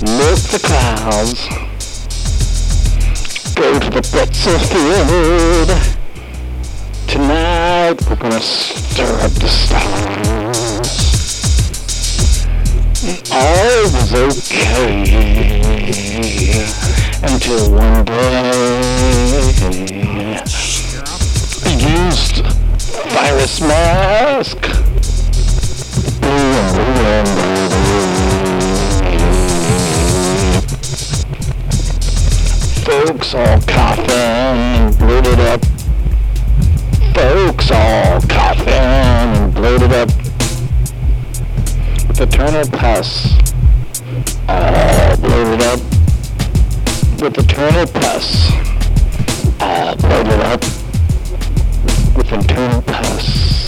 Lift the clouds. Go to the pretzel field. Tonight we're gonna stir up the stars. All was okay until one day I used virus mask. Folks all coughing, bloated up. Folks all coughing and bloated up. With eternal pus. All bloated up. With eternal pus. All bloated up. With internal pus.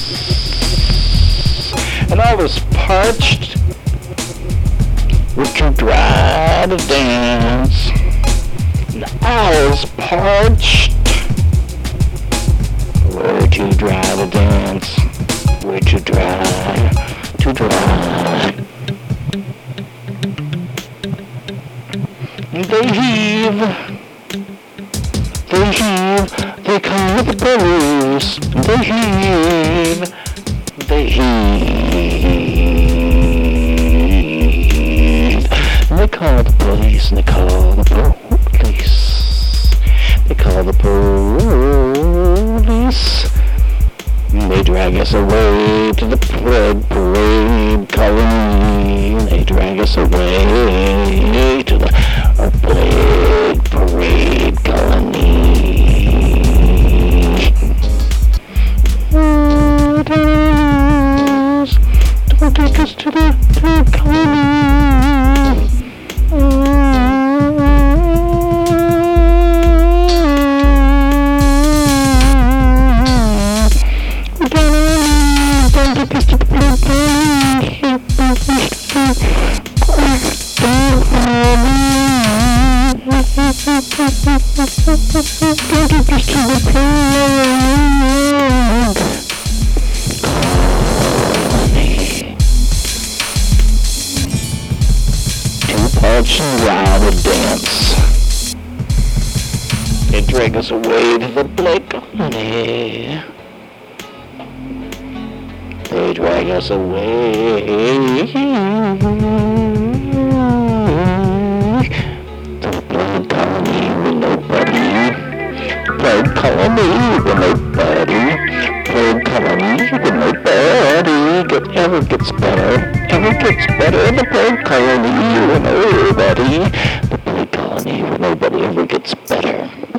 And I was parched. We're too dry to dance. And I was parched. We're too dry to dance. We're too dry. Too dry. They heave. They heave. They call the police. They heave. They heave. And they call the police. And they call the police. They call the police. They drag us away to the parade colony. They drag us away to the parade colony. Don't take us to the colony. And wild dance. They drag us away to the black colony. They drag us away to the blood colony with nobody. Blood colony with nobody. Blood colony with nobody. Ever gets better. Ever gets better. The blood colony with nobody. The blood colony with nobody ever gets better.